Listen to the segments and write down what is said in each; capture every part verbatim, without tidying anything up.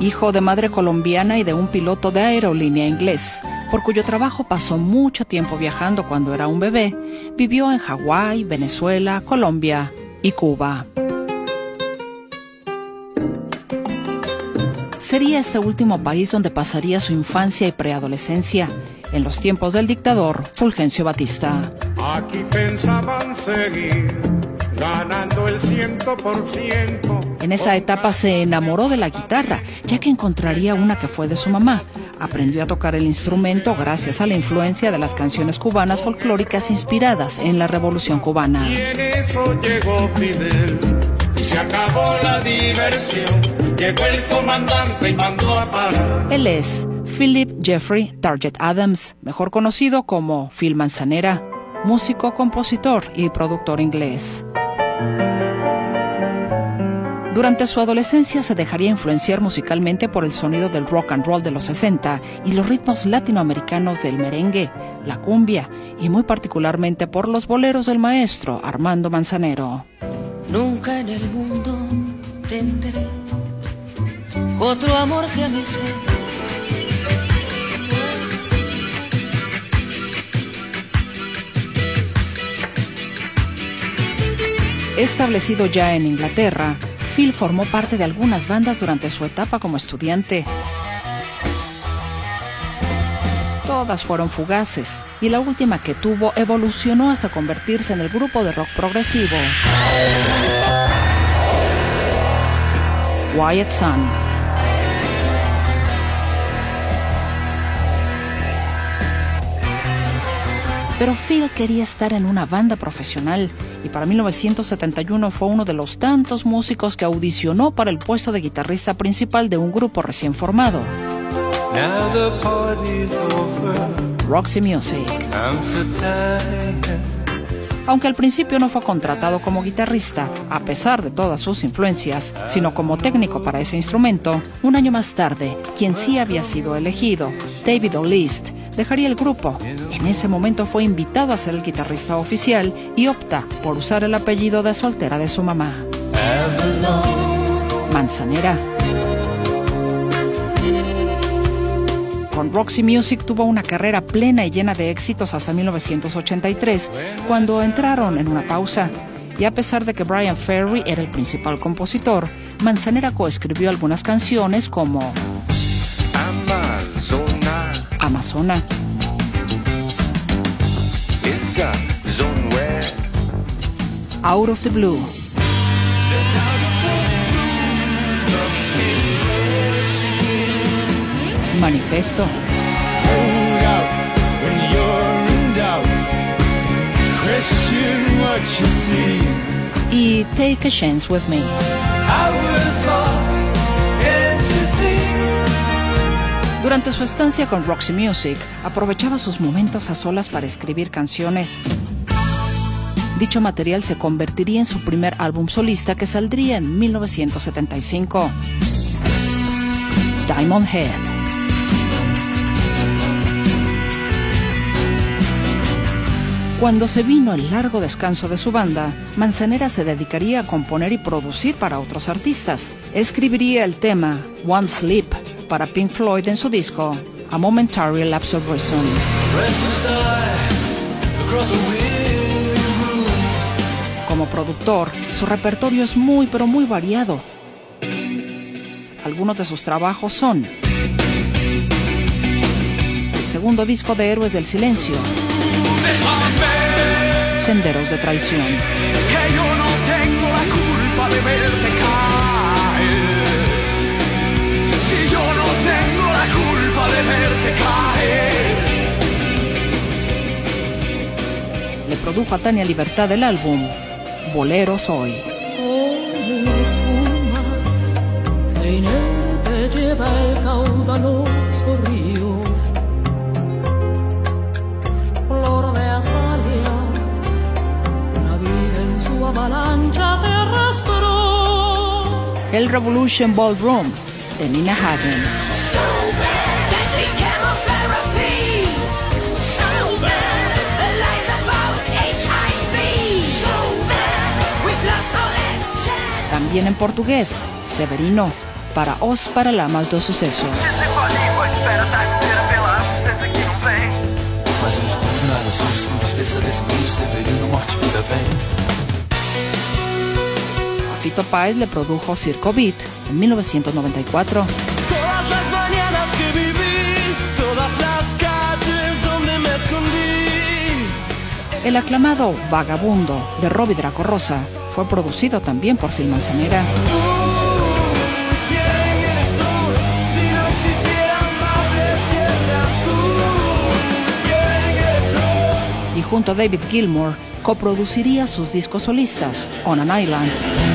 Hijo de madre colombiana y de un piloto de aerolínea inglés, por cuyo trabajo pasó mucho tiempo viajando cuando era un bebé, vivió en Hawái, Venezuela, Colombia y Cuba. Sería este último país donde pasaría su infancia y preadolescencia, en los tiempos del dictador Fulgencio Batista. Aquí pensaban seguir ganando el ciento por ciento. En esa etapa se enamoró de la guitarra, ya que encontraría una que fue de su mamá. Aprendió a tocar el instrumento gracias a la influencia de las canciones cubanas folclóricas inspiradas en la Revolución Cubana. Y en eso llegó Fidel, y se acabó la diversión. Llegó el comandante y mandó a parar. Él es Philip Jeffrey Target Adams, mejor conocido como Phil Manzanera, músico, compositor y productor inglés. Durante su adolescencia se dejaría influenciar musicalmente por el sonido del rock and roll de los sesenta y los ritmos latinoamericanos del merengue, la cumbia y muy particularmente por los boleros del maestro Armando Manzanero. Nunca en el mundo tendré otro amor que mi ser. Establecido ya en Inglaterra, Phil formó parte de algunas bandas durante su etapa como estudiante. Todas fueron fugaces, y la última que tuvo evolucionó hasta convertirse en el grupo de rock progresivo Quiet Sun. Pero Phil quería estar en una banda profesional y para mil novecientos setenta y uno fue uno de los tantos músicos que audicionó para el puesto de guitarrista principal de un grupo recién formado, Roxy Music. Aunque al principio no fue contratado como guitarrista, a pesar de todas sus influencias, sino como técnico para ese instrumento, un año más tarde, quien sí había sido elegido, David O'List, dejaría el grupo. En ese momento fue invitado a ser el guitarrista oficial y opta por usar el apellido de soltera de su mamá, Manzanera. Con Roxy Music tuvo una carrera plena y llena de éxitos hasta mil novecientos ochenta y tres, cuando entraron en una pausa. Y a pesar de que Bryan Ferry era el principal compositor, Manzanera coescribió algunas canciones como Amazona, Amazona, Out of the Blue, Manifesto y Take a Chance with Me. Durante su estancia con Roxy Music, aprovechaba sus momentos a solas para escribir canciones. Dicho material se convertiría en su primer álbum solista que saldría en mil novecientos setenta y cinco, Diamond Head. Cuando se vino el largo descanso de su banda, Manzanera se dedicaría a componer y producir para otros artistas. Escribiría el tema One Sleep para Pink Floyd en su disco A Momentary Lapse of Reason. Como productor, su repertorio es muy pero muy variado. Algunos de sus trabajos son el segundo disco de Héroes del Silencio, Senderos de Traición, Que yo no tengo la culpa de verte caer. Si yo no tengo la culpa de verte caer. Le produjo a Tania Libertad el álbum Bolero Soy. Como espuma que inerte lleva el caudaloso río, flor de azalea, una vida en su avalancha te arrastró. El Revolution Ballroom de Nina Hagen. También en portugués, Severino, para os Paralamas do Sucesso. A Fito Páez le produjo Circo Beat en mil novecientos noventa y cuatro. Todas las mañanas que viví, todas las calles donde me escondí. El aclamado Vagabundo de Robbie Draco Rosa fue producido también por Phil Manzanera. Y junto a David Gilmour coproduciría sus discos solistas On an Island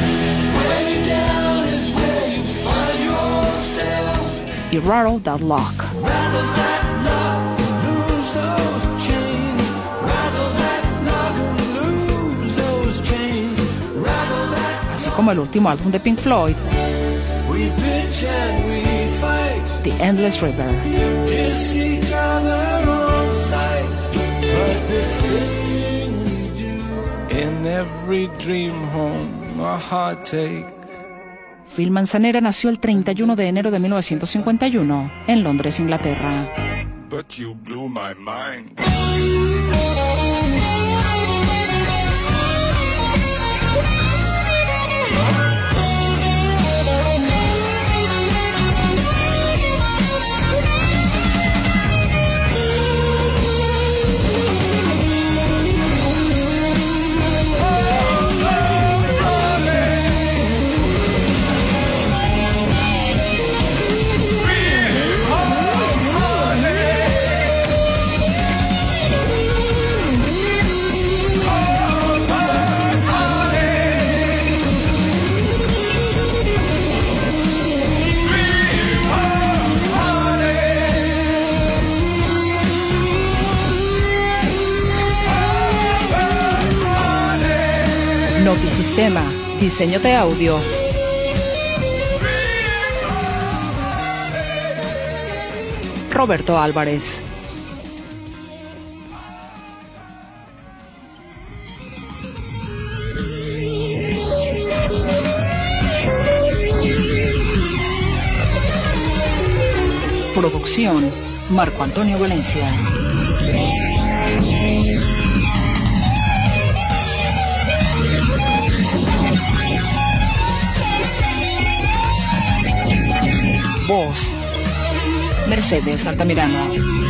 y Rattle That Lock, así como el último álbum de Pink Floyd, The Endless River. In every dream home, a heartache. Phil Manzanera nació el treinta y uno de enero de mil novecientos cincuenta y uno en Londres, Inglaterra. But you blew my mind. Notisistema, diseño de audio. Roberto Álvarez. Producción, Marco Antonio Valencia. Voz, Mercedes Altamirano.